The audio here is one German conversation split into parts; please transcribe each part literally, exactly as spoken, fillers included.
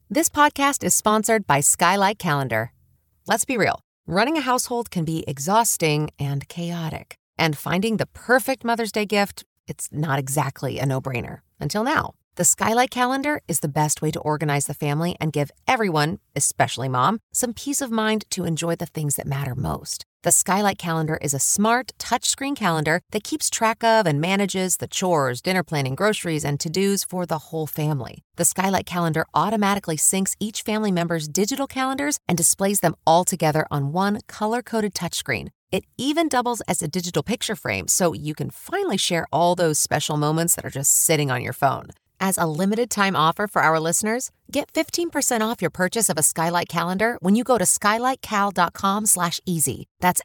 This podcast is sponsored by Skylight Calendar. Let's be real. Running a household can be exhausting and chaotic. And finding the perfect Mother's Day gift, it's not exactly a no-brainer. Until now. The Skylight Calendar is the best way to organize the family and give everyone, especially mom, some peace of mind to enjoy the things that matter most. The Skylight Calendar is a smart, touchscreen calendar that keeps track of and manages the chores, dinner planning, groceries, and to-dos for the whole family. The Skylight Calendar automatically syncs each family member's digital calendars and displays them all together on one color-coded touchscreen. It even doubles as a digital picture frame, so you can finally share all those special moments that are just sitting on your phone. As a limited-time offer for our listeners, get fifteen percent off your purchase of a Skylight Calendar when you go to skylightcal.com slash easy. That's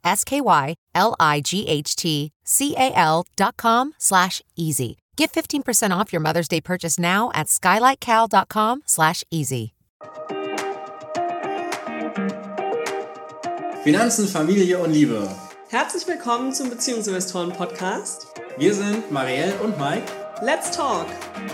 S-K-Y-L-I-G-H-T-C-A-L dot com slash easy. Get fifteen percent off your Mother's Day purchase now at skylightcal.com slash easy. Finanzen, Familie und Liebe. Herzlich willkommen zum Beziehungsinvestoren-Podcast. Wir sind Marielle und Mike. Let's talk!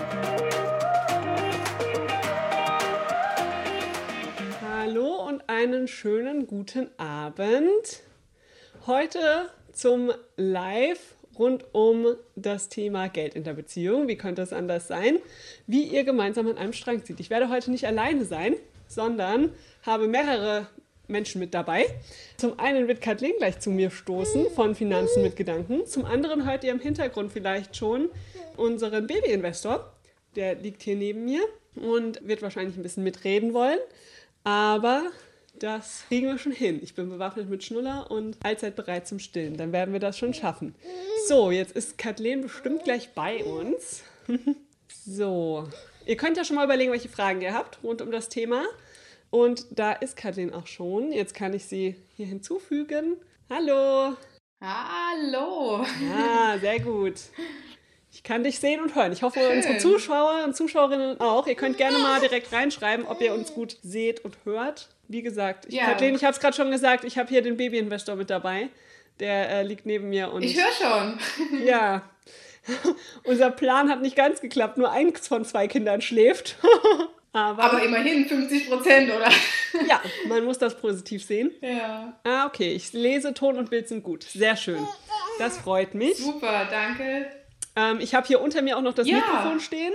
Hallo und einen schönen guten Abend. Heute zum Live rund um das Thema Geld in der Beziehung. Wie könnte es anders sein? Wie ihr gemeinsam an einem Strang zieht. Ich werde heute nicht alleine sein, sondern habe mehrere Menschen mit dabei. Zum einen wird Kathleen gleich zu mir stoßen von Finanzen mit Gedanken. Zum anderen hört ihr im Hintergrund vielleicht schon unseren Babyinvestor. Der liegt hier neben mir und wird wahrscheinlich ein bisschen mitreden wollen. Aber das kriegen wir schon hin. Ich bin bewaffnet mit Schnuller und allzeit bereit zum Stillen. Dann werden wir das schon schaffen. So, jetzt ist Kathleen bestimmt gleich bei uns. So, ihr könnt ja schon mal überlegen, welche Fragen ihr habt rund um das Thema. Und da ist Kathleen auch schon. Jetzt kann ich sie hier hinzufügen. Hallo. Hallo. Ja, sehr gut. Ich kann dich sehen und hören. Ich hoffe, Schön. Unsere Zuschauer und Zuschauerinnen auch. Ihr könnt gerne mal direkt reinschreiben, ob ihr uns gut seht und hört. Wie gesagt, ich, Ja. Kathleen, ich habe es gerade schon gesagt, ich habe hier den Babyinvestor mit dabei. Der äh, liegt neben mir. Und Ich höre schon. ja, unser Plan hat nicht ganz geklappt. Nur eins von zwei Kindern schläft. Aber, Aber immerhin fünfzig Prozent, oder? ja, man muss das positiv sehen. Ja. Ah, okay. Ich lese, Ton und Bild sind gut. Sehr schön. Das freut mich. Super, danke. Ähm, ich habe hier unter mir auch noch das Ja. Mikrofon stehen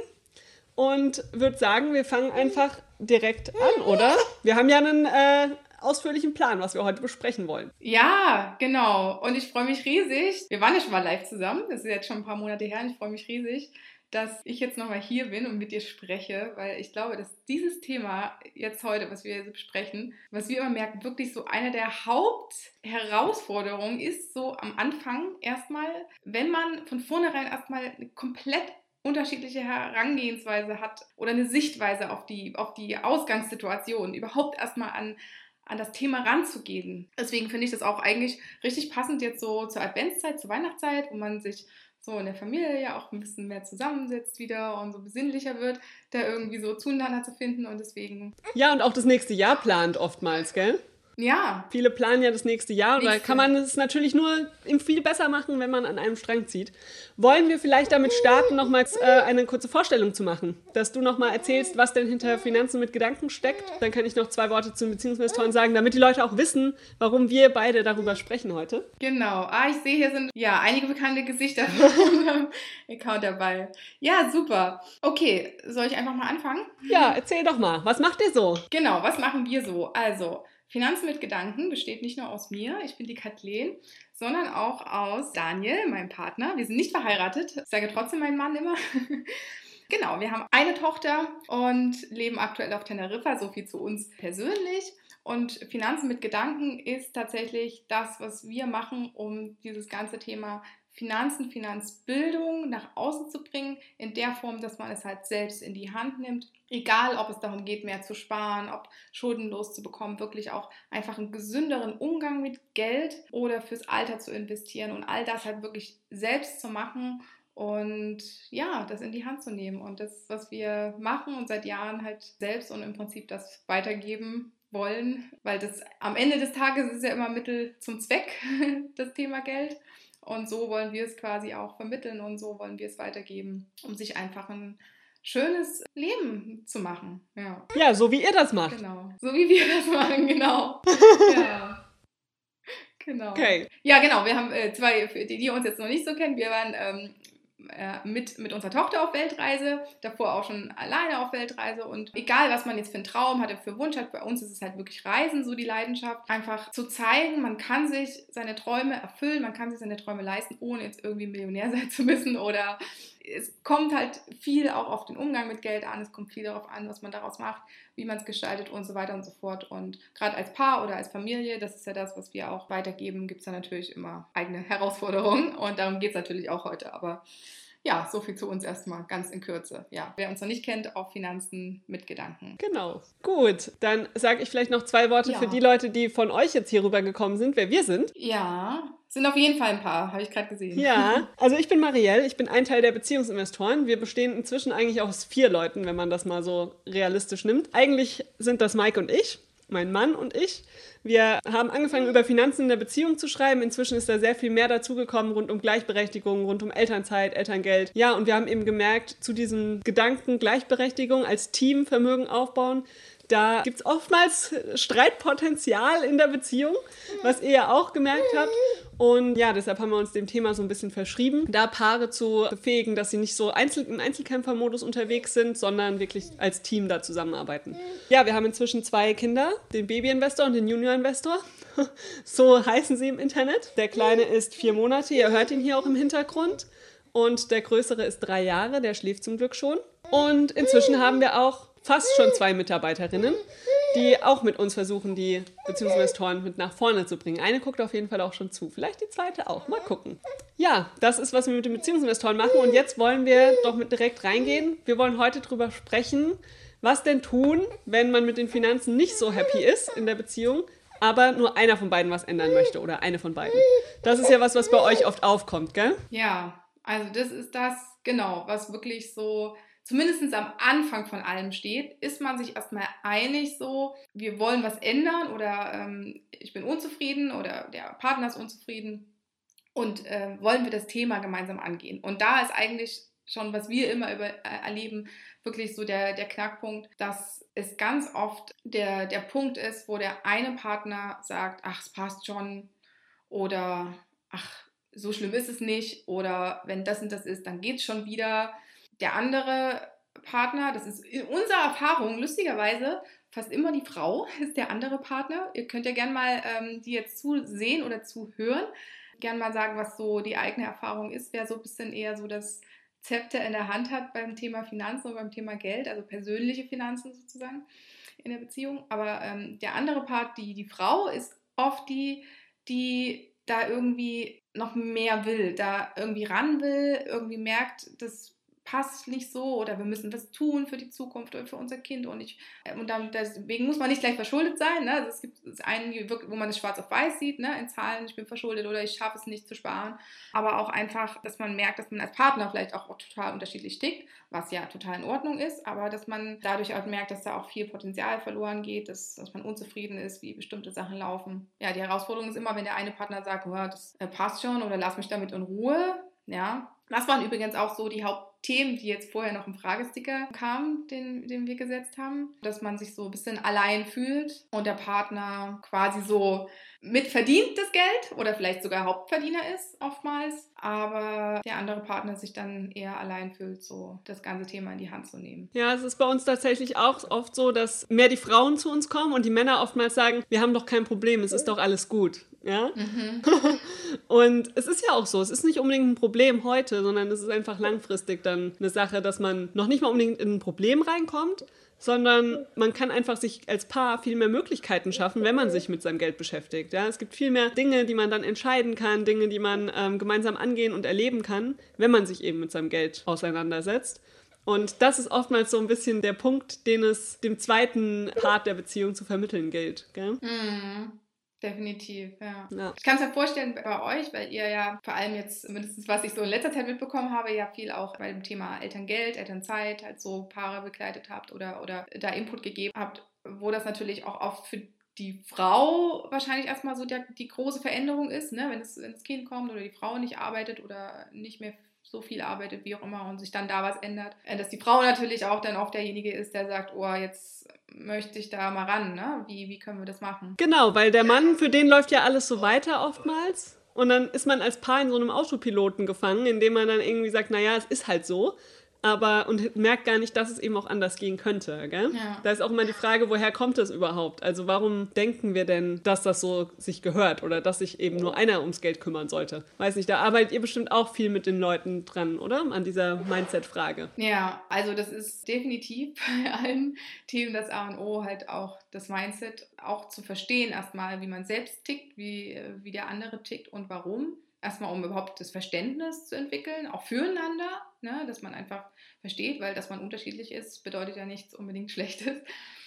und würde sagen, wir fangen einfach direkt an, oder? Wir haben ja einen äh, ausführlichen Plan, was wir heute besprechen wollen. Ja, genau. Und ich freue mich riesig. Wir waren ja schon mal live zusammen. Das ist jetzt schon ein paar Monate her. Und ich freue mich riesig, dass ich jetzt nochmal hier bin und mit dir spreche, weil ich glaube, dass dieses Thema jetzt heute, was wir jetzt besprechen, was wir immer merken, wirklich so eine der Hauptherausforderungen ist, so am Anfang erstmal, wenn man von vornherein erstmal eine komplett unterschiedliche Herangehensweise hat oder eine Sichtweise auf die, auf die Ausgangssituation, überhaupt erstmal an an das Thema ranzugehen. Deswegen finde ich das auch eigentlich richtig passend jetzt so zur Adventszeit, zur Weihnachtszeit, wo man sich so in der Familie ja auch ein bisschen mehr zusammensetzt wieder und so besinnlicher wird, da irgendwie so zueinander zu finden und deswegen... Ja, und auch das nächste Jahr plant oftmals, gell? Ja. Viele planen ja das nächste Jahr, da Nächste. kann man es natürlich nur viel besser machen, wenn man an einem Strang zieht. Wollen wir vielleicht damit starten, nochmals äh, eine kurze Vorstellung zu machen? Dass du nochmal erzählst, was denn hinter Finanzen mit Gedanken steckt. Dann kann ich noch zwei Worte zu den Beziehungsinvestoren sagen, damit die Leute auch wissen, warum wir beide darüber sprechen heute. Genau. Ah, ich sehe, hier sind ja einige bekannte Gesichter von unserem Account dabei. Ja, super. Okay, soll ich einfach mal anfangen? Ja, erzähl doch mal, was macht ihr so? Genau, was machen wir so? Also, Finanzen mit Gedanken besteht nicht nur aus mir, ich bin die Kathleen, sondern auch aus Daniel, meinem Partner. Wir sind nicht verheiratet, ich sage trotzdem meinen Mann immer. Genau, wir haben eine Tochter und leben aktuell auf Teneriffa, so viel zu uns persönlich. Und Finanzen mit Gedanken ist tatsächlich das, was wir machen, um dieses ganze Thema Finanzen, Finanzbildung nach außen zu bringen, in der Form, dass man es halt selbst in die Hand nimmt. Egal, ob es darum geht, mehr zu sparen, ob Schulden loszubekommen, wirklich auch einfach einen gesünderen Umgang mit Geld oder fürs Alter zu investieren und all das halt wirklich selbst zu machen und ja, das in die Hand zu nehmen. Und das, was wir machen und seit Jahren halt selbst und im Prinzip das weitergeben wollen, weil das am Ende des Tages ist ja immer Mittel zum Zweck, das Thema Geld. Und so wollen wir es quasi auch vermitteln und so wollen wir es weitergeben, um sich einfach ein schönes Leben zu machen. Ja, ja, so wie ihr das macht. genau. So wie wir das machen, genau. Ja. Genau. Okay. Ja, genau. Wir haben äh, zwei, für die, die uns jetzt noch nicht so kennen, wir waren ähm, äh, mit, mit unserer Tochter auf Weltreise, davor auch schon alleine auf Weltreise und egal, was man jetzt für einen Traum hatte, für Wunsch hat, bei uns ist es halt wirklich Reisen, so die Leidenschaft, einfach zu zeigen, man kann sich seine Träume erfüllen, man kann sich seine Träume leisten, ohne jetzt irgendwie Millionär sein zu müssen oder es kommt halt viel auch auf den Umgang mit Geld an, es kommt viel darauf an, was man daraus macht, wie man es gestaltet und so weiter und so fort. Und gerade als Paar oder als Familie, das ist ja das, was wir auch weitergeben, gibt es da natürlich immer eigene Herausforderungen und darum geht es natürlich auch heute. Aber ja, so viel zu uns erstmal, ganz in Kürze. Ja, wer uns noch nicht kennt, auf Finanzen mit Gedanken. Genau. Gut, dann sage ich vielleicht noch zwei Worte Ja. für die Leute, die von euch jetzt hier rübergekommen sind, wer wir sind. Ja, sind auf jeden Fall ein paar, habe ich gerade gesehen. Ja, also ich bin Marielle, ich bin ein Teil der Beziehungsinvestoren. Wir bestehen inzwischen eigentlich aus vier Leuten, wenn man das mal so realistisch nimmt. Eigentlich sind das Mike und ich, mein Mann und ich. Wir haben angefangen, über Finanzen in der Beziehung zu schreiben. Inzwischen ist da sehr viel mehr dazugekommen, rund um Gleichberechtigung, rund um Elternzeit, Elterngeld. Ja, und wir haben eben gemerkt, zu diesem Gedanken Gleichberechtigung als Team Vermögen aufbauen, da gibt es oftmals Streitpotenzial in der Beziehung, was ihr ja auch gemerkt habt. Und ja, deshalb haben wir uns dem Thema so ein bisschen verschrieben, da Paare zu befähigen, dass sie nicht so einzel im Einzelkämpfermodus unterwegs sind, sondern wirklich als Team da zusammenarbeiten. Ja, wir haben inzwischen zwei Kinder, den Baby-Investor und den Junior-Investor. So heißen sie im Internet. Der Kleine ist vier Monate, ihr hört ihn hier auch im Hintergrund. Und der Größere ist drei Jahre, der schläft zum Glück schon. Und inzwischen haben wir auch fast schon zwei Mitarbeiterinnen, die auch mit uns versuchen, die Beziehungsinvestoren mit nach vorne zu bringen. Eine guckt auf jeden Fall auch schon zu, vielleicht die zweite auch. Mal gucken. Ja, das ist, was wir mit den Beziehungsinvestoren machen. Und jetzt wollen wir doch mit direkt reingehen. Wir wollen heute drüber sprechen, was denn tun, wenn man mit den Finanzen nicht so happy ist in der Beziehung, aber nur einer von beiden was ändern möchte oder eine von beiden. Das ist ja was, was bei euch oft aufkommt, gell? Ja, also das ist das, genau, was wirklich so zumindest am Anfang von allem steht, ist man sich erstmal einig so, wir wollen was ändern oder ähm, ich bin unzufrieden oder der Partner ist unzufrieden und äh, wollen wir das Thema gemeinsam angehen. Und da ist eigentlich schon, was wir immer über, äh, erleben, wirklich so der, der Knackpunkt, dass es ganz oft der, der Punkt ist, wo der eine Partner sagt, ach, es passt schon oder ach, so schlimm ist es nicht oder wenn das und das ist, dann geht es schon wieder. Der andere Partner, das ist in unserer Erfahrung lustigerweise fast immer die Frau, ist der andere Partner. Ihr könnt ja gerne mal ähm, die jetzt zusehen oder zuhören. Gerne mal sagen, was so die eigene Erfahrung ist, wer so ein bisschen eher so das Zepter in der Hand hat beim Thema Finanzen und beim Thema Geld, also persönliche Finanzen sozusagen in der Beziehung. Aber ähm, der andere Part, die, die Frau, ist oft die, die da irgendwie noch mehr will, da irgendwie ran will, irgendwie merkt, das passt nicht so oder wir müssen was tun für die Zukunft oder für unser Kind und ich und dann, deswegen muss man nicht gleich verschuldet sein, ne? Also es gibt einen, wo man es schwarz auf weiß sieht, ne? In Zahlen, ich bin verschuldet oder ich schaffe es nicht zu sparen, aber auch einfach, dass man merkt, dass man als Partner vielleicht auch total unterschiedlich tickt, was ja total in Ordnung ist, aber dass man dadurch auch merkt, dass da auch viel Potenzial verloren geht, dass, dass man unzufrieden ist, wie bestimmte Sachen laufen. Ja, die Herausforderung ist immer, wenn der eine Partner sagt, oh, das passt schon oder lass mich damit in Ruhe, ja. Das waren übrigens auch so die Hauptthemen, die jetzt vorher noch im Fragesticker kamen, den, den wir gesetzt haben. Dass man sich so ein bisschen allein fühlt und der Partner quasi so mitverdient das Geld oder vielleicht sogar Hauptverdiener ist oftmals, aber der andere Partner sich dann eher allein fühlt, so das ganze Thema in die Hand zu nehmen. Ja, es ist bei uns tatsächlich auch oft so, dass mehr die Frauen zu uns kommen und die Männer oftmals sagen, wir haben doch kein Problem, es ist doch alles gut. Ja? Mhm. Und es ist ja auch so, es ist nicht unbedingt ein Problem heute, sondern es ist einfach langfristig dann eine Sache, dass man noch nicht mal unbedingt in ein Problem reinkommt, sondern man kann einfach sich als Paar viel mehr Möglichkeiten schaffen, wenn man sich mit seinem Geld beschäftigt. Ja? Es gibt viel mehr Dinge, die man dann entscheiden kann, Dinge, die man ähm, gemeinsam angehen und erleben kann, wenn man sich eben mit seinem Geld auseinandersetzt. Und das ist oftmals so ein bisschen der Punkt, den es dem zweiten Part der Beziehung zu vermitteln gilt. Gell? Mhm. Definitiv, ja. ja. Ich kann es mir vorstellen bei euch, weil ihr ja vor allem jetzt, mindestens was ich so in letzter Zeit mitbekommen habe, ja viel auch bei dem Thema Elterngeld, Elternzeit, halt so Paare begleitet habt oder, oder da Input gegeben habt, wo das natürlich auch oft für die Frau wahrscheinlich erstmal so der, die große Veränderung ist, ne? wenn, es, wenn das Kind kommt oder die Frau nicht arbeitet oder nicht mehr so viel arbeitet, wie auch immer, und sich dann da was ändert. Dass die Frau natürlich auch dann oft derjenige ist, der sagt, oh, jetzt möchte ich da mal ran, ne? Wie, wie können wir das machen? Genau, weil der Mann, für den läuft ja alles so weiter oftmals. Und dann ist man als Paar in so einem Autopiloten gefangen, indem man dann irgendwie sagt, naja, es ist halt so. Aber und merkt gar nicht, dass es eben auch anders gehen könnte. Gell? Ja. Da ist auch immer die Frage, woher kommt das überhaupt? Also warum denken wir denn, dass das so sich gehört oder dass sich eben nur einer ums Geld kümmern sollte? Weiß nicht, da arbeitet ihr bestimmt auch viel mit den Leuten dran, oder? An dieser Mindset-Frage. Ja, also das ist definitiv bei allen Themen das A und O, halt auch das Mindset auch zu verstehen erstmal, wie man selbst tickt, wie, wie der andere tickt und warum. Erstmal, um überhaupt das Verständnis zu entwickeln, auch füreinander, ne, dass man einfach versteht, weil dass man unterschiedlich ist, bedeutet ja nichts unbedingt Schlechtes.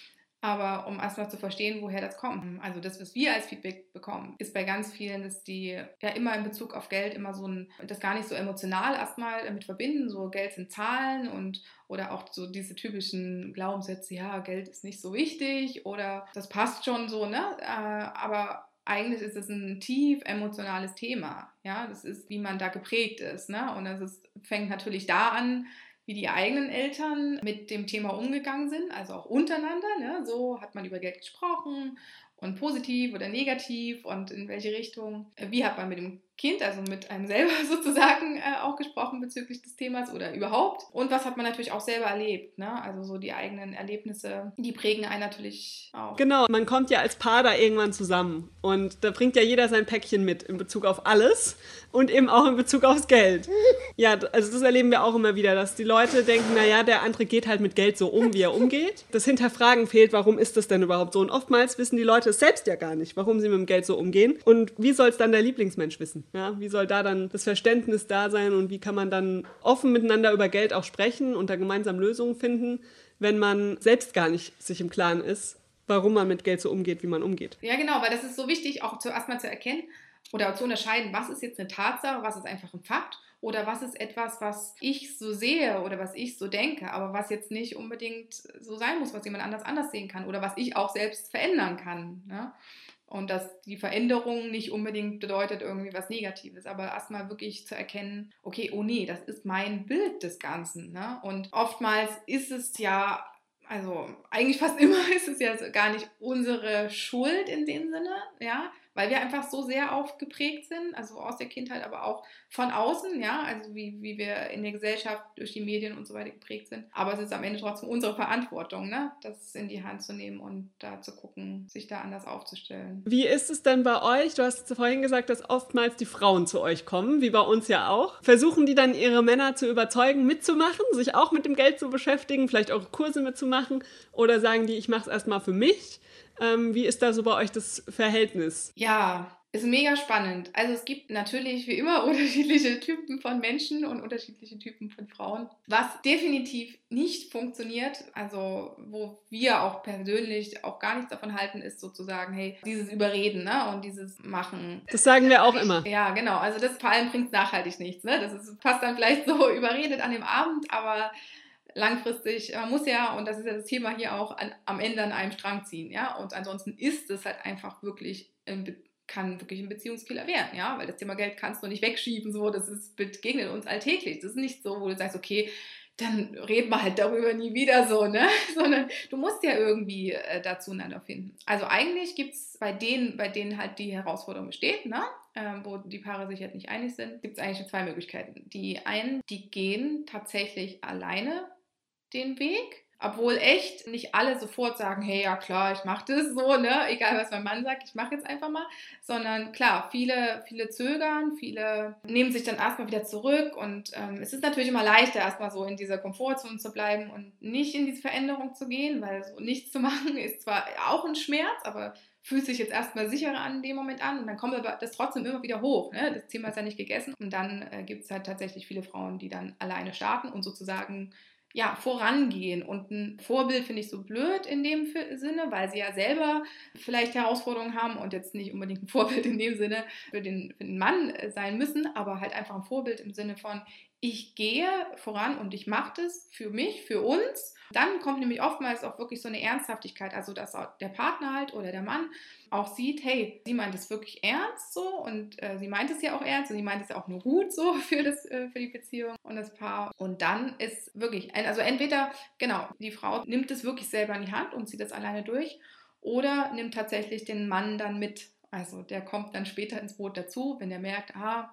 Aber um erstmal zu verstehen, woher das kommt. Also das, was wir als Feedback bekommen, ist bei ganz vielen, dass die ja immer in Bezug auf Geld immer so ein, das gar nicht so emotional erstmal damit verbinden, so Geld sind Zahlen und oder auch so diese typischen Glaubenssätze, ja, Geld ist nicht so wichtig oder das passt schon so, ne, äh, aber eigentlich ist es ein tief emotionales Thema, ja, das ist, wie man da geprägt ist, ne, und das ist, fängt natürlich da an, wie die eigenen Eltern mit dem Thema umgegangen sind, also auch untereinander, ne, so hat man über Geld gesprochen und positiv oder negativ und in welche Richtung, wie hat man mit dem Kind, also mit einem selber sozusagen äh, auch gesprochen bezüglich des Themas oder überhaupt. Und was hat man natürlich auch selber erlebt, ne? Also so die eigenen Erlebnisse, die prägen einen natürlich auch. Genau, man kommt ja als Paar da irgendwann zusammen und da bringt ja jeder sein Päckchen mit in Bezug auf alles und eben auch in Bezug aufs Geld. Ja, also das erleben wir auch immer wieder, dass die Leute denken, naja, der andere geht halt mit Geld so um, wie er umgeht. Das Hinterfragen fehlt, warum ist das denn überhaupt so? Und oftmals wissen die Leute es selbst ja gar nicht, warum sie mit dem Geld so umgehen. Und wie soll es dann der Lieblingsmensch wissen? Ja, wie soll da dann das Verständnis da sein und wie kann man dann offen miteinander über Geld auch sprechen und da gemeinsam Lösungen finden, wenn man selbst gar nicht sich im Klaren ist, warum man mit Geld so umgeht, wie man umgeht. Ja, genau, weil das ist so wichtig, auch zuerst mal zu erkennen oder zu unterscheiden, was ist jetzt eine Tatsache, was ist einfach ein Fakt oder was ist etwas, was ich so sehe oder was ich so denke, aber was jetzt nicht unbedingt so sein muss, was jemand anders anders sehen kann oder was ich auch selbst verändern kann, ne? Und dass die Veränderung nicht unbedingt bedeutet irgendwie was Negatives, aber erstmal wirklich zu erkennen, okay, oh nee, das ist mein Bild des Ganzen, ne? Und oftmals ist es ja, also eigentlich fast immer ist es ja gar nicht unsere Schuld in dem Sinne, ja, weil wir einfach so sehr aufgeprägt sind, also aus der Kindheit, aber auch von außen, ja, also wie, wie wir in der Gesellschaft durch die Medien und so weiter geprägt sind. Aber es ist am Ende trotzdem unsere Verantwortung, ne, das in die Hand zu nehmen und da zu gucken, sich da anders aufzustellen. Wie ist es denn bei euch? Du hast vorhin gesagt, dass oftmals die Frauen zu euch kommen, wie bei uns ja auch. Versuchen die dann ihre Männer zu überzeugen, mitzumachen, sich auch mit dem Geld zu beschäftigen, vielleicht auch Kurse mitzumachen oder sagen die, ich mache es erstmal für mich? Ähm, wie ist da so bei euch das Verhältnis? Ja, ist mega spannend. Also es gibt natürlich wie immer unterschiedliche Typen von Menschen und unterschiedliche Typen von Frauen. Was definitiv nicht funktioniert, also wo wir auch persönlich auch gar nichts davon halten, ist sozusagen, hey, dieses Überreden, ne, und dieses Machen. Das sagen wir auch immer. Ja, genau. Also das vor allem bringt nachhaltig nichts, ne? Das ist, passt dann vielleicht so überredet an dem Abend, aber langfristig, man muss ja, und das ist ja das Thema hier auch, an, am Ende an einem Strang ziehen, ja, und ansonsten ist es halt einfach wirklich, kann wirklich ein Beziehungskiller werden, ja, weil das Thema Geld kannst du nicht wegschieben, so, das ist, begegnet uns alltäglich, das ist nicht so, wo du sagst, okay, dann reden wir halt darüber nie wieder so, ne, sondern du musst ja irgendwie äh, da zueinander finden. Also eigentlich gibt es bei denen, bei denen halt die Herausforderung besteht, ne, ähm, wo die Paare sich halt nicht einig sind, gibt es eigentlich zwei Möglichkeiten. Die einen, die gehen tatsächlich alleine den Weg, obwohl echt nicht alle sofort sagen, hey, ja klar, ich mache das so, ne, egal was mein Mann sagt, ich mache jetzt einfach mal, sondern klar, viele, viele zögern, viele nehmen sich dann erstmal wieder zurück und ähm, es ist natürlich immer leichter, erstmal so in dieser Komfortzone zu bleiben und nicht in diese Veränderung zu gehen, weil so nichts zu machen ist zwar auch ein Schmerz, aber fühlt sich jetzt erstmal sicherer an in dem Moment an und dann kommt aber das trotzdem immer wieder hoch, ne? Das Thema ist ja nicht gegessen und dann äh, gibt es halt tatsächlich viele Frauen, die dann alleine starten und sozusagen ja, vorangehen. Und ein Vorbild finde ich so blöd in dem Sinne, weil sie ja selber vielleicht Herausforderungen haben und jetzt nicht unbedingt ein Vorbild in dem Sinne für den, für den Mann sein müssen, aber halt einfach ein Vorbild im Sinne von, ich gehe voran und ich mache das für mich, für uns. Dann kommt nämlich oftmals auch wirklich so eine Ernsthaftigkeit, also dass auch der Partner halt oder der Mann auch sieht, hey, sie meint es wirklich ernst so und äh, sie meint es ja auch ernst und sie meint es ja auch nur gut so für, das, äh, für die Beziehung und das Paar. Und dann ist wirklich, also entweder, genau, die Frau nimmt es wirklich selber in die Hand und zieht das alleine durch oder nimmt tatsächlich den Mann dann mit. Also der kommt dann später ins Boot dazu, wenn der merkt, ah,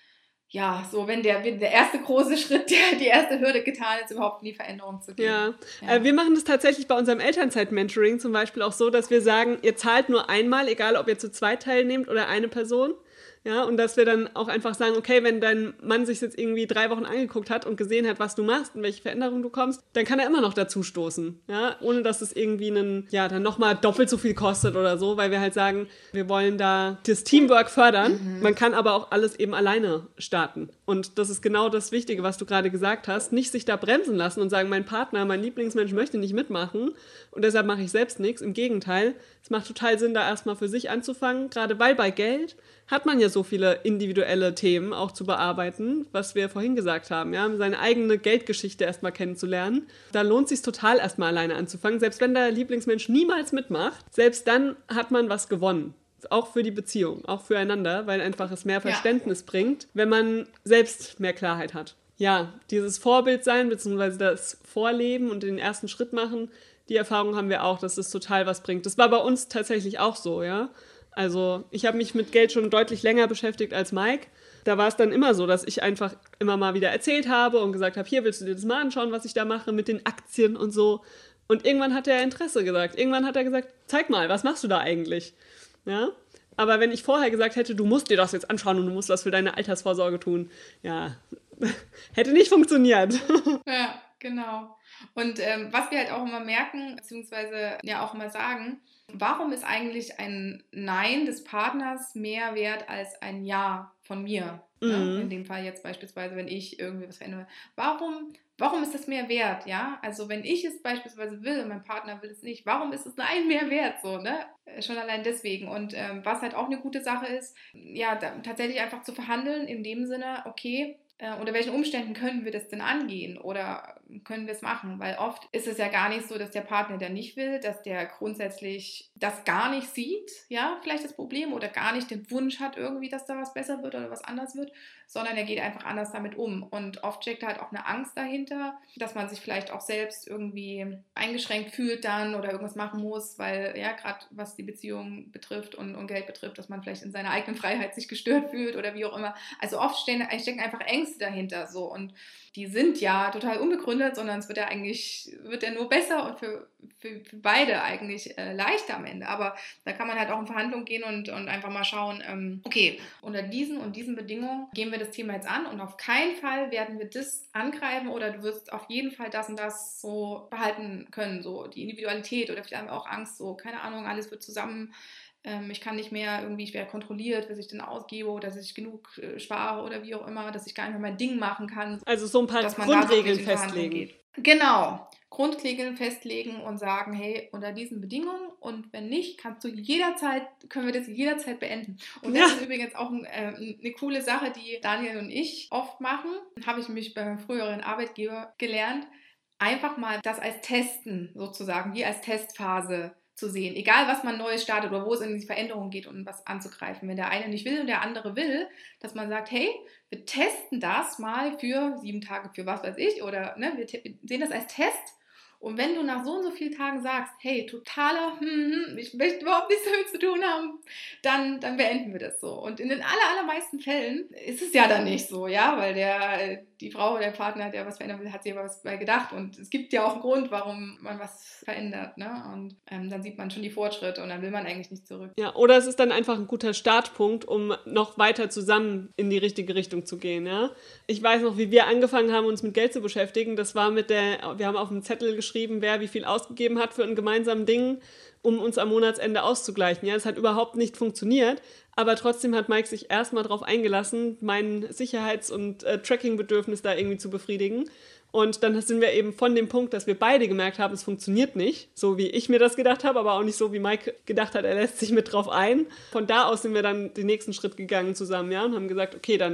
ja, so wenn der, wenn der erste große Schritt, der, die erste Hürde getan ist, überhaupt in die Veränderung zu gehen. Ja, ja. Äh, wir machen das tatsächlich bei unserem Elternzeit-Mentoring zum Beispiel auch so, dass wir sagen, ihr zahlt nur einmal, egal ob ihr zu zweit teilnehmt oder eine Person. Ja, und dass wir dann auch einfach sagen, okay, wenn dein Mann sich jetzt irgendwie drei Wochen angeguckt hat und gesehen hat, was du machst und welche Veränderungen du kommst, dann kann er immer noch dazu stoßen, ja, ohne dass es irgendwie einen, ja, dann nochmal doppelt so viel kostet oder so, weil wir halt sagen, wir wollen da das Teamwork fördern. Mhm. Man kann aber auch alles eben alleine starten. Und das ist genau das Wichtige, was du gerade gesagt hast, nicht sich da bremsen lassen und sagen, mein Partner, mein Lieblingsmensch möchte nicht mitmachen und deshalb mache ich selbst nichts. Im Gegenteil, es macht total Sinn, da erstmal für sich anzufangen, gerade weil bei Geld hat man ja so viele individuelle Themen auch zu bearbeiten, was wir vorhin gesagt haben, ja, seine eigene Geldgeschichte erstmal kennenzulernen. Da lohnt es sich total erstmal alleine anzufangen, selbst wenn der Lieblingsmensch niemals mitmacht, selbst dann hat man was gewonnen. Auch für die Beziehung, auch füreinander, weil einfach es mehr Verständnis ja. bringt, wenn man selbst mehr Klarheit hat. Ja, dieses Vorbild sein, beziehungsweise das Vorleben und den ersten Schritt machen, die Erfahrung haben wir auch, dass es total was bringt. Das war bei uns tatsächlich auch so, ja. Also ich habe mich mit Geld schon deutlich länger beschäftigt als Mike. Da war es dann immer so, dass ich einfach immer mal wieder erzählt habe und gesagt habe, hier willst du dir das mal anschauen, was ich da mache mit den Aktien und so. Und irgendwann hat er Interesse gesagt. Irgendwann hat er gesagt, zeig mal, was machst du da eigentlich? Ja? Aber wenn ich vorher gesagt hätte, du musst dir das jetzt anschauen und du musst was für deine Altersvorsorge tun, ja, hätte nicht funktioniert. Ja, genau. Und ähm, was wir halt auch immer merken, beziehungsweise ja auch immer sagen, warum ist eigentlich ein Nein des Partners mehr wert als ein Ja von mir? Mhm. Ne? In dem Fall jetzt beispielsweise, wenn ich irgendwie was verändere. Warum, warum ist das mehr wert? Ja? Also wenn ich es beispielsweise will und mein Partner will es nicht, warum ist es Nein mehr wert? So, ne? Schon allein deswegen. Und ähm, was halt auch eine gute Sache ist, ja, da, tatsächlich einfach zu verhandeln in dem Sinne, okay, unter welchen Umständen können wir das denn angehen oder können wir es machen? Weil oft ist es ja gar nicht so, dass der Partner, der nicht will, dass der grundsätzlich das gar nicht sieht, ja, vielleicht das Problem oder gar nicht den Wunsch hat irgendwie, dass da was besser wird oder was anders wird, sondern er geht einfach anders damit um. Und oft steckt halt auch eine Angst dahinter, dass man sich vielleicht auch selbst irgendwie eingeschränkt fühlt dann oder irgendwas machen muss, weil ja, gerade was die Beziehung betrifft und, und Geld betrifft, dass man vielleicht in seiner eigenen Freiheit sich gestört fühlt oder wie auch immer. Also oft stecken, stecken einfach Ängste dahinter so und die sind ja total unbegründet, sondern es wird ja eigentlich, wird ja nur besser und für, für, für beide eigentlich äh, leichter am Ende. Aber da kann man halt auch in Verhandlungen gehen und, und einfach mal schauen, ähm, okay, unter diesen und diesen Bedingungen gehen wir das Thema jetzt an und auf keinen Fall werden wir das angreifen oder du wirst auf jeden Fall das und das so behalten können, so die Individualität oder vielleicht haben wir auch Angst, so keine Ahnung, alles wird zusammen. Ich kann nicht mehr irgendwie, ich werde kontrolliert, dass ich denn ausgebe oder dass ich genug äh, spare oder wie auch immer, dass ich gar nicht mehr mein Ding machen kann. Also so ein paar Grundregeln festlegen. Genau, Grundregeln festlegen und sagen, hey, unter diesen Bedingungen und wenn nicht, kannst du jederzeit, können wir das jederzeit beenden. Und das ja. ist übrigens auch ein, äh, eine coole Sache, die Daniel und ich oft machen. Habe ich mich bei meinem früheren Arbeitgeber gelernt, einfach mal das als Testen sozusagen, wie als Testphase zu sehen, egal was man Neues startet oder wo es in die Veränderung geht, um was anzugreifen. Wenn der eine nicht will und der andere will, dass man sagt, hey, wir testen das mal für sieben Tage, für was weiß ich, oder ne, wir, te- wir sehen das als Test. Und wenn du nach so und so vielen Tagen sagst, hey, totaler, hm, hm, ich möchte überhaupt nichts damit zu tun haben, dann, dann beenden wir das so. Und in den aller, allermeisten Fällen ist es ja dann nicht so, ja, weil der, die Frau oder der Partner, der was verändern will, hat sich aber was bei gedacht. Und es gibt ja auch einen Grund, warum man was verändert, ne? Und ähm, dann sieht man schon die Fortschritte und dann will man eigentlich nicht zurück. Ja, oder es ist dann einfach ein guter Startpunkt, um noch weiter zusammen in die richtige Richtung zu gehen, ja. Ich weiß noch, wie wir angefangen haben, uns mit Geld zu beschäftigen. Das war mit der, wir haben auf dem Zettel geschrieben, wer wie viel ausgegeben hat für ein gemeinsames Ding, um uns am Monatsende auszugleichen. Ja, das hat überhaupt nicht funktioniert, aber trotzdem hat Mike sich erstmal darauf eingelassen, mein Sicherheits- und äh, Tracking-Bedürfnis da irgendwie zu befriedigen. Und dann sind wir eben von dem Punkt, dass wir beide gemerkt haben, es funktioniert nicht, so wie ich mir das gedacht habe, aber auch nicht so, wie Mike gedacht hat, er lässt sich mit drauf ein. Von da aus sind wir dann den nächsten Schritt gegangen zusammen, ja, und haben gesagt, okay, dann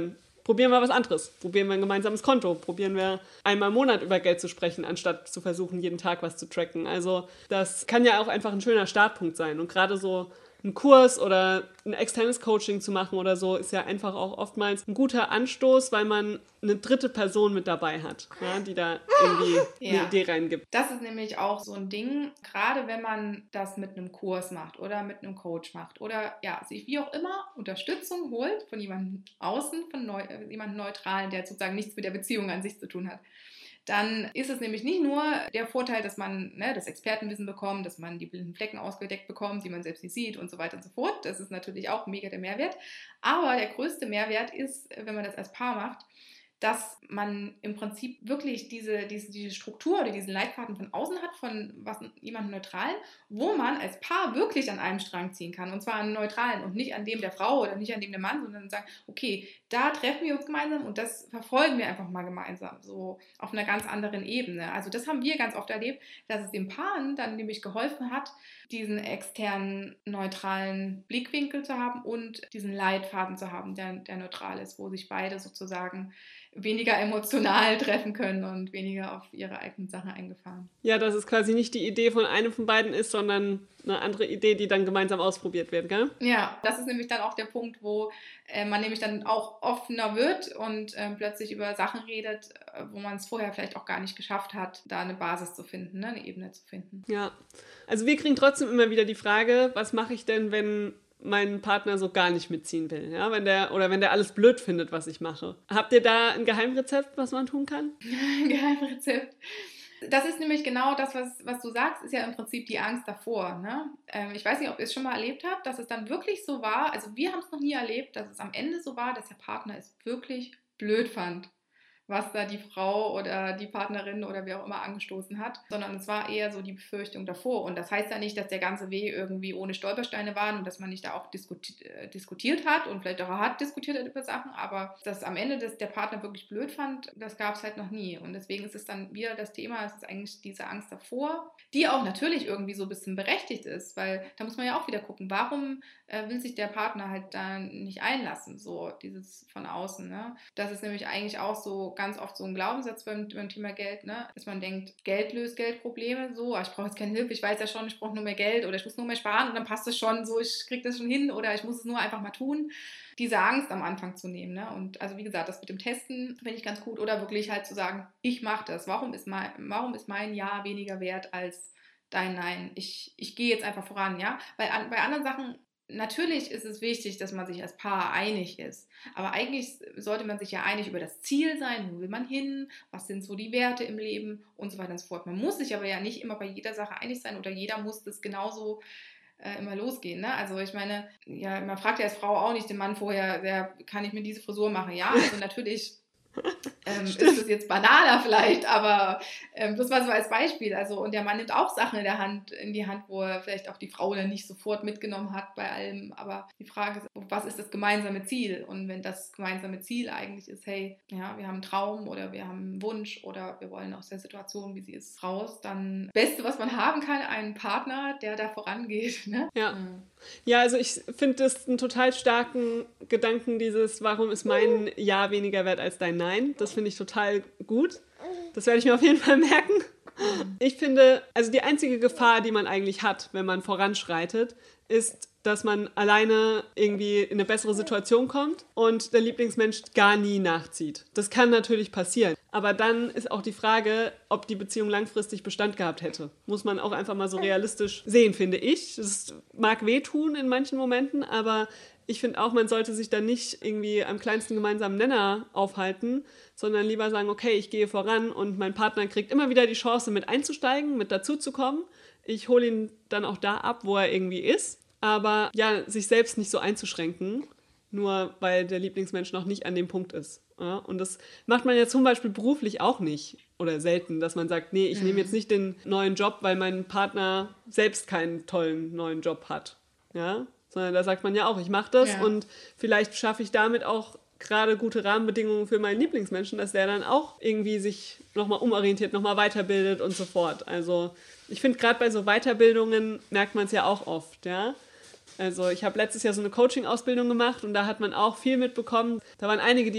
probieren wir was anderes. Probieren wir ein gemeinsames Konto. Probieren wir einmal im Monat über Geld zu sprechen, anstatt zu versuchen, jeden Tag was zu tracken. Also das kann ja auch einfach ein schöner Startpunkt sein. Und gerade so einen Kurs oder ein externes Coaching zu machen oder so, ist ja einfach auch oftmals ein guter Anstoß, weil man eine dritte Person mit dabei hat, ja, die da irgendwie ja. eine Idee reingibt. Das ist nämlich auch so ein Ding, gerade wenn man das mit einem Kurs macht oder mit einem Coach macht oder ja, sich wie auch immer Unterstützung holt von jemandem außen, von neu, jemandem Neutralen, der sozusagen nichts mit der Beziehung an sich zu tun hat. Dann ist es nämlich nicht nur der Vorteil, dass man ne, das Expertenwissen bekommt, dass man die blinden Flecken ausgedeckt bekommt, die man selbst nicht sieht und so weiter und so fort. Das ist natürlich auch mega der Mehrwert. Aber der größte Mehrwert ist, wenn man das als Paar macht, dass man im Prinzip wirklich diese, diese, diese Struktur oder diesen Leitfaden von außen hat, von was, jemandem Neutralen, wo man als Paar wirklich an einem Strang ziehen kann. Und zwar an einem Neutralen und nicht an dem der Frau oder nicht an dem der Mann, sondern sagen, okay, da treffen wir uns gemeinsam und das verfolgen wir einfach mal gemeinsam, so auf einer ganz anderen Ebene. Also das haben wir ganz oft erlebt, dass es den Paaren dann nämlich geholfen hat, diesen externen, neutralen Blickwinkel zu haben und diesen Leitfaden zu haben, der, der neutral ist, wo sich beide sozusagen weniger emotional treffen können und weniger auf ihre eigenen Sachen eingefahren. Ja, dass es quasi nicht die Idee von einem von beiden ist, sondern eine andere Idee, die dann gemeinsam ausprobiert wird, gell? Ja, das ist nämlich dann auch der Punkt, wo äh, man nämlich dann auch offener wird und äh, plötzlich über Sachen redet, äh, wo man es vorher vielleicht auch gar nicht geschafft hat, da eine Basis zu finden, ne? Eine Ebene zu finden. Ja, also wir kriegen trotzdem immer wieder die Frage, was mache ich denn, wenn mein Partner so gar nicht mitziehen will, ja, wenn der oder wenn der alles blöd findet, was ich mache. Habt ihr da ein Geheimrezept, was man tun kann? Geheimrezept. Das ist nämlich genau das, was, was du sagst, ist ja im Prinzip die Angst davor. Ne? Ähm, ich weiß nicht, ob ihr es schon mal erlebt habt, dass es dann wirklich so war, also wir haben es noch nie erlebt, dass es am Ende so war, dass der Partner es wirklich blöd fand, was da die Frau oder die Partnerin oder wer auch immer angestoßen hat, sondern es war eher so die Befürchtung davor. Und das heißt ja nicht, dass der ganze Weg irgendwie ohne Stolpersteine war und dass man nicht da auch diskuti- äh, diskutiert hat und vielleicht auch hart diskutiert hat über Sachen, aber dass am Ende das der Partner wirklich blöd fand, das gab es halt noch nie. Und deswegen ist es dann wieder das Thema, es ist eigentlich diese Angst davor, die auch natürlich irgendwie so ein bisschen berechtigt ist, weil da muss man ja auch wieder gucken, warum äh, will sich der Partner halt da nicht einlassen, so dieses von außen. Ne? Das ist nämlich eigentlich auch so ganz oft so ein Glaubenssatz beim, beim Thema Geld, ne? Dass man denkt, Geld löst Geldprobleme, so, ich brauche jetzt keine Hilfe, ich weiß ja schon, ich brauche nur mehr Geld oder ich muss nur mehr sparen und dann passt es schon, so, ich kriege das schon hin oder ich muss es nur einfach mal tun. Diese Angst am Anfang zu nehmen, ne? Und also wie gesagt, das mit dem Testen finde ich ganz gut oder wirklich halt zu sagen, ich mache das, warum ist mein, warum ist mein Ja weniger wert als dein Nein? Ich, ich gehe jetzt einfach voran, ja? Weil an, bei anderen Sachen natürlich ist es wichtig, dass man sich als Paar einig ist, aber eigentlich sollte man sich ja einig über das Ziel sein, wo will man hin, was sind so die Werte im Leben und so weiter und so fort. Man muss sich aber ja nicht immer bei jeder Sache einig sein oder jeder muss das genauso äh, immer losgehen. Ne? Also ich meine, ja, man fragt ja als Frau auch nicht den Mann vorher, wer, kann ich mir diese Frisur machen? Ja, also natürlich ähm, ist das jetzt banaler vielleicht, aber ähm, das war so als Beispiel. Also, und der Mann nimmt auch Sachen in der Hand, in die Hand, wo er vielleicht auch die Frau dann nicht sofort mitgenommen hat bei allem. Aber die Frage ist, was ist das gemeinsame Ziel? Und wenn das gemeinsame Ziel eigentlich ist, hey, ja, wir haben einen Traum oder wir haben einen Wunsch oder wir wollen aus der Situation, wie sie ist, raus, dann das Beste, was man haben kann, einen Partner, der da vorangeht. Ne? Ja. Mhm. Ja, also ich finde das einen total starken Gedanken, dieses, warum ist mein Ja weniger wert als dein Nein? Das finde ich total gut. Das werde ich mir auf jeden Fall merken. Ich finde, also die einzige Gefahr, die man eigentlich hat, wenn man voranschreitet, ist, dass man alleine irgendwie in eine bessere Situation kommt und der Lieblingsmensch gar nie nachzieht. Das kann natürlich passieren. Aber dann ist auch die Frage, ob die Beziehung langfristig Bestand gehabt hätte. Muss man auch einfach mal so realistisch sehen, finde ich. Das mag wehtun in manchen Momenten, aber ich finde auch, man sollte sich dann nicht irgendwie am kleinsten gemeinsamen Nenner aufhalten, sondern lieber sagen, okay, ich gehe voran und mein Partner kriegt immer wieder die Chance, mit einzusteigen, mit dazuzukommen. Ich hole ihn dann auch da ab, wo er irgendwie ist. Aber ja, sich selbst nicht so einzuschränken, nur weil der Lieblingsmensch noch nicht an dem Punkt ist. Ja? Und das macht man ja zum Beispiel beruflich auch nicht oder selten, dass man sagt, nee, ich mhm. nehme jetzt nicht den neuen Job, weil mein Partner selbst keinen tollen neuen Job hat. Ja? Sondern da sagt man ja auch, ich mache das ja. und vielleicht schaffe ich damit auch gerade gute Rahmenbedingungen für meinen Lieblingsmenschen, dass der dann auch irgendwie sich nochmal umorientiert, nochmal weiterbildet und so fort. Also ich finde, gerade bei so Weiterbildungen merkt man es ja auch oft, ja. Also ich habe letztes Jahr so eine Coaching-Ausbildung gemacht und da hat man auch viel mitbekommen. Da waren einige, die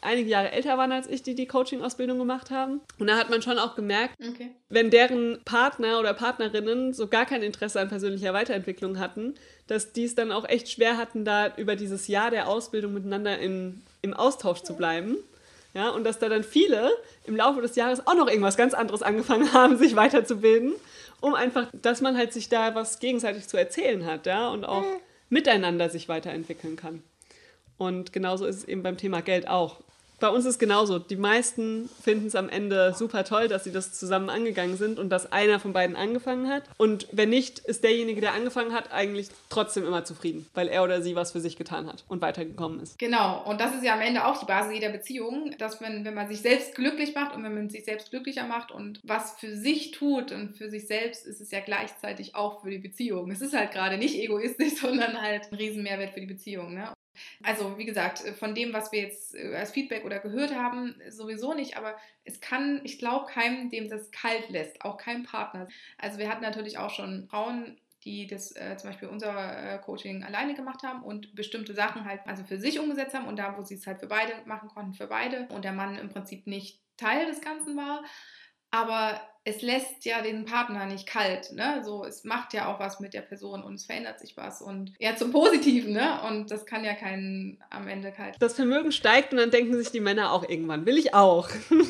einige Jahre älter waren als ich, die die Coaching-Ausbildung gemacht haben. Und da hat man schon auch gemerkt, Okay. wenn deren Partner oder Partnerinnen so gar kein Interesse an persönlicher Weiterentwicklung hatten, dass die es dann auch echt schwer hatten, da über dieses Jahr der Ausbildung miteinander in, im Austausch zu bleiben. Ja, und dass da dann viele im Laufe des Jahres auch noch irgendwas ganz anderes angefangen haben, sich weiterzubilden, um einfach, dass man halt sich da was gegenseitig zu erzählen hat, ja, und auch miteinander sich weiterentwickeln kann. Und genauso ist es eben beim Thema Geld auch. Bei uns ist es genauso. Die meisten finden es am Ende super toll, dass sie das zusammen angegangen sind und dass einer von beiden angefangen hat. Und wenn nicht, ist derjenige, der angefangen hat, eigentlich trotzdem immer zufrieden, weil er oder sie was für sich getan hat und weitergekommen ist. Genau, und das ist ja am Ende auch die Basis jeder Beziehung, dass man, wenn man sich selbst glücklich macht und wenn man sich selbst glücklicher macht und was für sich tut und für sich selbst, ist es ja gleichzeitig auch für die Beziehung. Es ist halt gerade nicht egoistisch, sondern halt ein Riesenmehrwert für die Beziehung, ne? Also wie gesagt, von dem, was wir jetzt als Feedback oder gehört haben, sowieso nicht, aber es kann, ich glaube, keinem, dem das kalt lässt, auch keinem Partner. Also wir hatten natürlich auch schon Frauen, die das äh, zum Beispiel unser äh, Coaching alleine gemacht haben und bestimmte Sachen halt also für sich umgesetzt haben und da, wo sie es halt für beide machen konnten, für beide und der Mann im Prinzip nicht Teil des Ganzen war. Aber es lässt ja den Partner nicht kalt, ne? So, es macht ja auch was mit der Person und es verändert sich was und eher zum Positiven, ne? Und das kann ja keinen am Ende kalt. Das Vermögen steigt und dann denken sich die Männer auch irgendwann, will ich auch.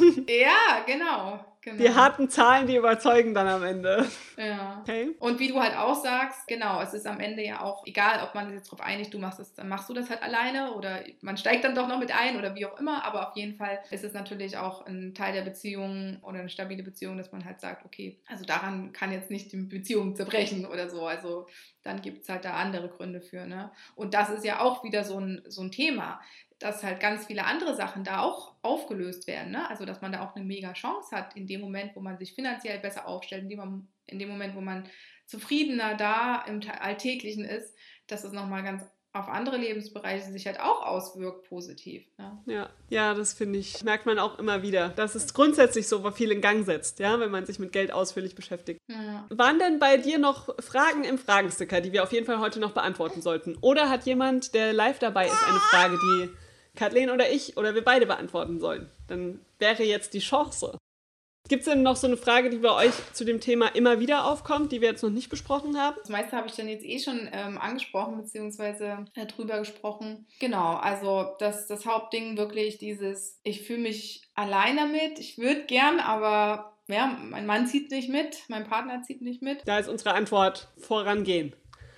Ja, genau. Genau. Die harten Zahlen, die überzeugen dann am Ende. Ja. Okay. Und wie du halt auch sagst, genau, es ist am Ende ja auch, egal ob man sich jetzt darauf einigt, du machst es, dann machst du das halt alleine oder man steigt dann doch noch mit ein oder wie auch immer, aber auf jeden Fall ist es natürlich auch ein Teil der Beziehung oder eine stabile Beziehung, dass man halt sagt, okay, also daran kann jetzt nicht die Beziehung zerbrechen oder so, also dann gibt es halt da andere Gründe für, ne? Und das ist ja auch wieder so ein, so ein Thema, dass halt ganz viele andere Sachen da auch aufgelöst werden, ne? Also dass man da auch eine mega Chance hat, in dem Moment, wo man sich finanziell besser aufstellt, in dem, in dem Moment, wo man zufriedener da im Alltäglichen ist, dass es nochmal ganz auf andere Lebensbereiche sich halt auch auswirkt, positiv. Ne? Ja, ja, das finde ich, merkt man auch immer wieder, dass es grundsätzlich so viel in Gang setzt, ja, wenn man sich mit Geld ausführlich beschäftigt. Ja. Waren denn bei dir noch Fragen im Fragensticker, die wir auf jeden Fall heute noch beantworten sollten? Oder hat jemand, der live dabei ist, eine Frage, die Kathleen oder ich oder wir beide beantworten sollen? Dann wäre jetzt die Chance. Gibt es denn noch so eine Frage, die bei euch zu dem Thema immer wieder aufkommt, die wir jetzt noch nicht besprochen haben? Das meiste habe ich dann jetzt eh schon ähm, angesprochen, beziehungsweise äh, drüber gesprochen. Genau, also das, das Hauptding wirklich dieses, ich fühle mich allein damit, ich würde gern, aber ja, mein Mann zieht nicht mit, mein Partner zieht nicht mit. Da ist unsere Antwort, vorangehen.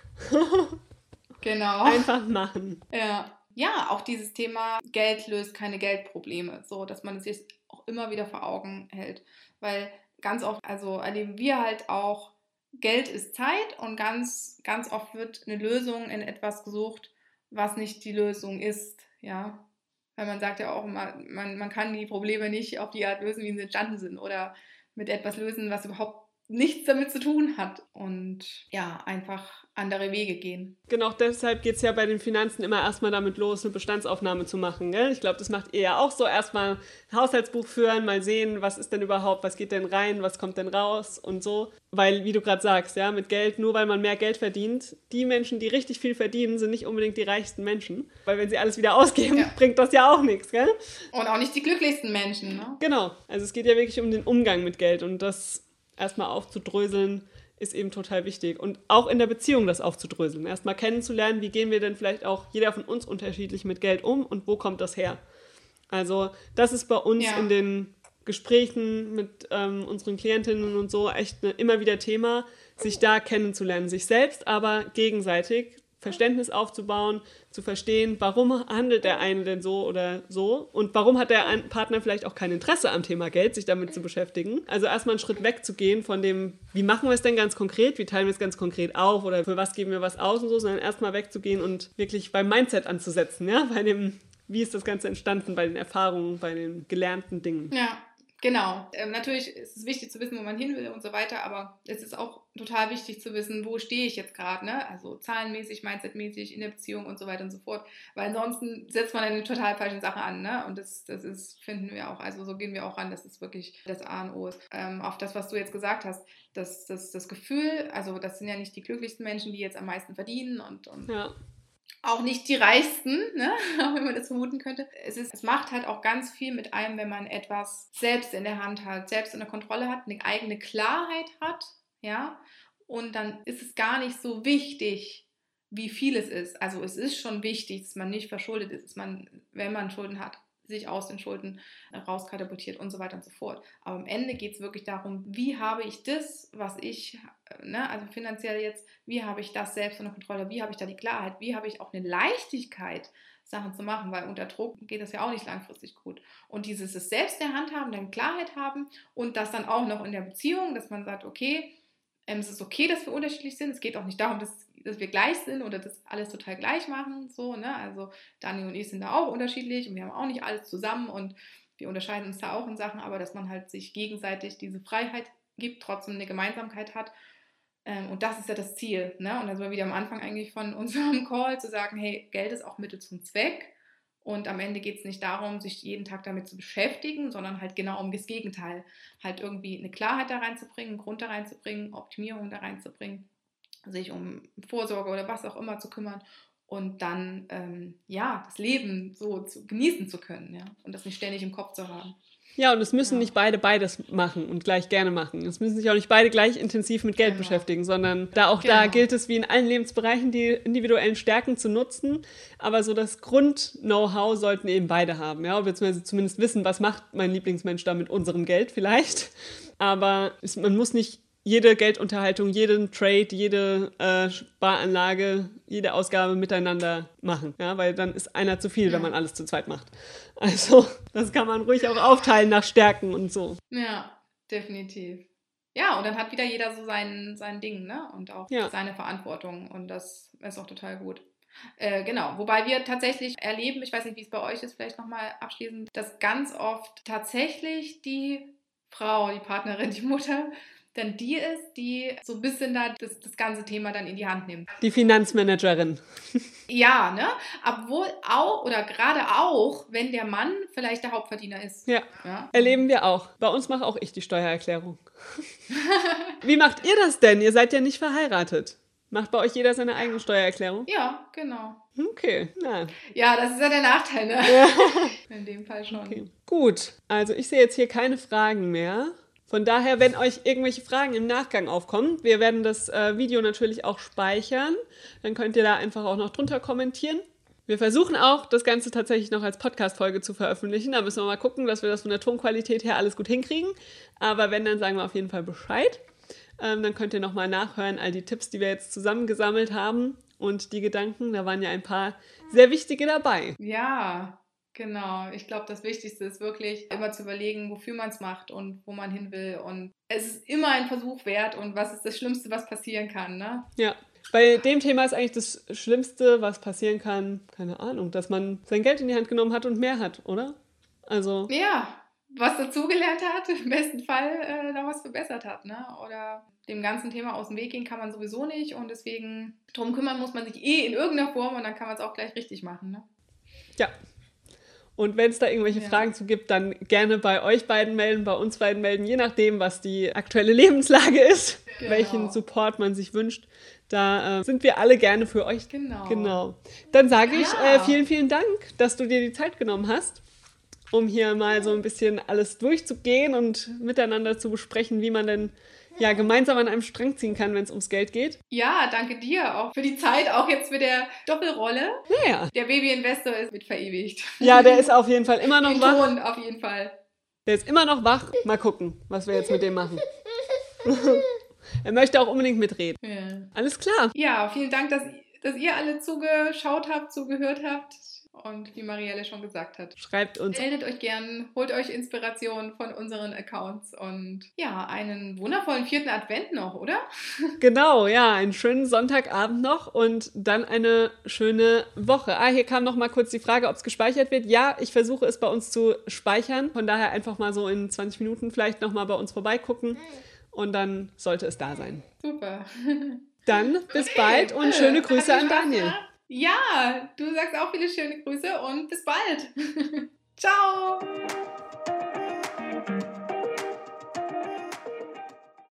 Genau. Einfach machen. Ja. Ja, auch dieses Thema Geld löst keine Geldprobleme, so dass man es sich auch immer wieder vor Augen hält, weil ganz oft, also erleben wir halt auch, Geld ist Zeit und ganz, ganz oft wird eine Lösung in etwas gesucht, was nicht die Lösung ist, ja, weil man sagt ja auch immer, man, man kann die Probleme nicht auf die Art lösen, wie sie entstanden sind oder mit etwas lösen, was überhaupt nichts damit zu tun hat und ja, einfach andere Wege gehen. Genau, deshalb geht es ja bei den Finanzen immer erstmal damit los, eine Bestandsaufnahme zu machen. Gell? Ich glaube, das macht ihr ja auch so. Erstmal ein Haushaltsbuch führen, mal sehen, was ist denn überhaupt, was geht denn rein, was kommt denn raus und so. Weil, wie du gerade sagst, ja, mit Geld, nur weil man mehr Geld verdient, die Menschen, die richtig viel verdienen, sind nicht unbedingt die reichsten Menschen. Weil wenn sie alles wieder ausgeben, Ja. bringt das ja auch nichts, gell? Und auch nicht die glücklichsten Menschen, ne? Genau, also es geht ja wirklich um den Umgang mit Geld und das erstmal aufzudröseln, ist eben total wichtig. Und auch in der Beziehung das aufzudröseln. Erstmal kennenzulernen, wie gehen wir denn vielleicht auch jeder von uns unterschiedlich mit Geld um und wo kommt das her? Also das ist bei uns Ja. in den Gesprächen mit ähm, unseren Klientinnen und so echt ne, immer wieder Thema, sich da kennenzulernen, sich selbst, aber gegenseitig Verständnis aufzubauen, zu verstehen, warum handelt der eine denn so oder so und warum hat der Partner vielleicht auch kein Interesse am Thema Geld, sich damit zu beschäftigen. Also erstmal einen Schritt wegzugehen von dem, wie machen wir es denn ganz konkret, wie teilen wir es ganz konkret auf oder für was geben wir was aus und so, sondern erstmal wegzugehen und wirklich beim Mindset anzusetzen, ja, bei dem, wie ist das Ganze entstanden, bei den Erfahrungen, bei den gelernten Dingen. Ja, genau. Ähm, natürlich ist es wichtig zu wissen, wo man hin will und so weiter, aber es ist auch total wichtig zu wissen, wo stehe ich jetzt gerade, ne? Also zahlenmäßig, mindsetmäßig, in der Beziehung und so weiter und so fort, weil ansonsten setzt man eine total falsche Sache an, ne? Und das, das ist, finden wir auch, also so gehen wir auch ran, dass es wirklich das A und O ist. Ähm, auf das, was du jetzt gesagt hast, das, das, das Gefühl, also das sind ja nicht die glücklichsten Menschen, die jetzt am meisten verdienen und, und Ja. auch nicht die Reichsten, ne? Auch wenn man das vermuten könnte. Es, ist, es macht halt auch ganz viel mit einem, wenn man etwas selbst in der Hand hat, selbst in der Kontrolle hat, eine eigene Klarheit hat, ja, und dann ist es gar nicht so wichtig, wie viel es ist. Also es ist schon wichtig, dass man nicht verschuldet ist, dass man, wenn man Schulden hat, sich aus den Schulden rauskatapultiert und so weiter und so fort. Aber am Ende geht es wirklich darum, wie habe ich das, was ich, ne, also finanziell jetzt, wie habe ich das selbst unter Kontrolle, wie habe ich da die Klarheit, wie habe ich auch eine Leichtigkeit, Sachen zu machen, weil unter Druck geht das ja auch nicht langfristig gut. Und dieses es selbst in der Hand haben, dann Klarheit haben und das dann auch noch in der Beziehung, dass man sagt, okay, ähm, es ist okay, dass wir unterschiedlich sind, es geht auch nicht darum, dass dass wir gleich sind oder das alles total gleich machen, so, ne, also Dani und ich sind da auch unterschiedlich und wir haben auch nicht alles zusammen und wir unterscheiden uns da auch in Sachen, aber dass man halt sich gegenseitig diese Freiheit gibt, trotzdem eine Gemeinsamkeit hat, ähm, und das ist ja das Ziel, ne, und da sind wir wieder am Anfang eigentlich von unserem Call zu sagen, hey, Geld ist auch Mittel zum Zweck und am Ende geht es nicht darum, sich jeden Tag damit zu beschäftigen, sondern halt genau um das Gegenteil, halt irgendwie eine Klarheit da reinzubringen, einen Grund da reinzubringen, Optimierung da reinzubringen, sich um Vorsorge oder was auch immer zu kümmern und dann, ähm, ja, das Leben so zu, genießen zu können, ja, und das nicht ständig im Kopf zu haben. Ja, und es müssen Ja. nicht beide beides machen und gleich gerne machen. Es müssen sich auch nicht beide gleich intensiv mit Geld Genau. beschäftigen, sondern da auch da Genau. gilt es, wie in allen Lebensbereichen, die individuellen Stärken zu nutzen. Aber so das Grund-Know-how sollten eben beide haben, ja, beziehungsweise zumindest wissen, was macht mein Lieblingsmensch da mit unserem Geld vielleicht. Aber es, man muss nicht jede Geldunterhaltung, jeden Trade, jede äh, Sparanlage, jede Ausgabe miteinander machen. Ja, weil dann ist einer zu viel, Ja. wenn man alles zu zweit macht. Also das kann man ruhig auch aufteilen nach Stärken und so. Ja, definitiv. Ja, und dann hat wieder jeder so sein, sein Ding, ne? Und auch Ja. seine Verantwortung. Und das ist auch total gut. Äh, genau, wobei wir tatsächlich erleben, ich weiß nicht, wie es bei euch ist, vielleicht nochmal abschließend, dass ganz oft tatsächlich die Frau, die Partnerin, die Mutter, dann die ist, die so ein bisschen da das, das ganze Thema dann in die Hand nimmt. Die Finanzmanagerin. Ja, ne? Obwohl auch oder gerade auch, wenn der Mann vielleicht der Hauptverdiener ist. Ja, Ja? erleben wir auch. Bei uns mache auch ich die Steuererklärung. Wie macht ihr das denn? Ihr seid ja nicht verheiratet. Macht bei euch jeder seine eigene Steuererklärung? Ja, genau. Okay, na, Ja, das ist ja der Nachteil, ne? In dem Fall schon. okay. Gut, also ich sehe jetzt hier keine Fragen mehr. Von daher, wenn euch irgendwelche Fragen im Nachgang aufkommen, wir werden das äh, Video natürlich auch speichern. Dann könnt ihr da einfach auch noch drunter kommentieren. Wir versuchen auch, das Ganze tatsächlich noch als Podcast-Folge zu veröffentlichen. Da müssen wir mal gucken, dass wir das von der Tonqualität her alles gut hinkriegen. Aber wenn, dann sagen wir auf jeden Fall Bescheid. Ähm, dann könnt ihr nochmal nachhören, all die Tipps, die wir jetzt zusammengesammelt haben und die Gedanken. Da waren ja ein paar sehr wichtige dabei. Ja, genau. Ich glaube, das Wichtigste ist wirklich immer zu überlegen, wofür man es macht und wo man hin will. Und es ist immer ein Versuch wert und was ist das Schlimmste, was passieren kann, ne? Ja, bei dem Thema ist eigentlich das Schlimmste, was passieren kann, keine Ahnung, dass man sein Geld in die Hand genommen hat und mehr hat, oder? Also, Ja, was dazugelernt hat, im besten Fall äh, da was verbessert hat, ne? Oder dem ganzen Thema aus dem Weg gehen kann man sowieso nicht und deswegen drum kümmern muss man sich eh in irgendeiner Form und dann kann man es auch gleich richtig machen, ne? ja. Und wenn es da irgendwelche Ja. Fragen zu gibt, dann gerne bei euch beiden melden, bei uns beiden melden, je nachdem, was die aktuelle Lebenslage ist, Genau. welchen Support man sich wünscht. Da äh, sind wir alle gerne für euch. Genau. Genau. Dann sage ich Ja. äh, vielen, vielen Dank, dass du dir die Zeit genommen hast, um hier mal so ein bisschen alles durchzugehen und miteinander zu besprechen, wie man denn ja gemeinsam an einem Strang ziehen kann, wenn es ums Geld geht. Ja, danke dir auch für die Zeit, auch jetzt mit der Doppelrolle. Naja. Der Baby-Investor ist mit verewigt. Ja, der ist auf jeden Fall immer noch Den wach. Ton auf jeden Fall. Der ist immer noch wach. Mal gucken, was wir jetzt mit dem machen. Er möchte auch unbedingt mitreden. Ja, Alles klar. ja vielen Dank, dass, dass ihr alle zugeschaut habt, zugehört habt. Und wie Marielle schon gesagt hat, Schreibt uns. meldet euch gern, holt euch Inspiration von unseren Accounts und ja, einen wundervollen vierten Advent noch, oder? Genau, ja, einen schönen Sonntagabend noch und dann eine schöne Woche. Ah, hier kam noch mal kurz die Frage, ob es gespeichert wird. Ja, ich versuche es bei uns zu speichern. Von daher einfach mal so in zwanzig Minuten vielleicht noch mal bei uns vorbeigucken und dann sollte es da sein. Super. Dann bis bald und schöne Grüße Hat dir an Spaß Daniel. gemacht? Ja, du sagst auch viele schöne Grüße und bis bald.